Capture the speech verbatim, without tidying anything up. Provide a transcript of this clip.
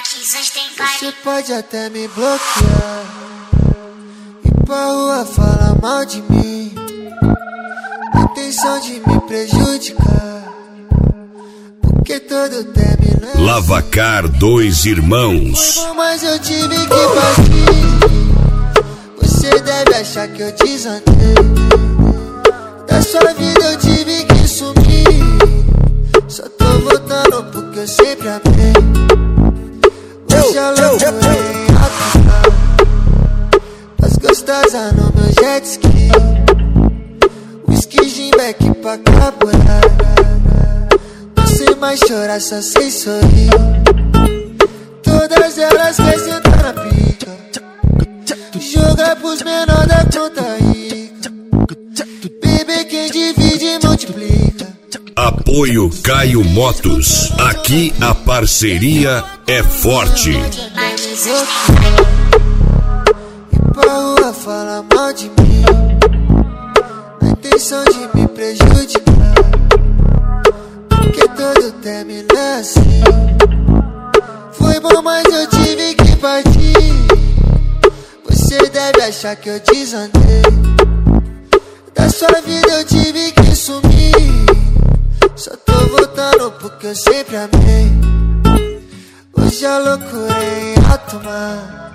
Você pode até me bloquear e pra rua falar mal de mim, intenção de me prejudicar, porque todo término é Lavacar dois irmãos. foi bom, mas eu tive que partir. Você deve achar que eu desandei. Da sua vida eu tive que sumir. Só tô voltando porque eu sempre amei. Hoje eu loucurei a tocar as gostosas no meu jet ski, whisky, gin, back pra carburar. Não sei mais chorar, só sei sorrir. Todas elas querem sentar na pica, jogar pros menores da conta rica. Bebê, quem divide multiplica. Apoio Caio Motos. Aqui a parceria é forte. E pra rua falar mal de mim, a intenção de me prejudicar, porque todo término é assim. Foi bom, mas eu tive que partir. Você deve achar que eu desandei. Da sua vida eu tive que sumir. Só tô voltando porque eu sempre amei. Hoje a loucura é em alto mar.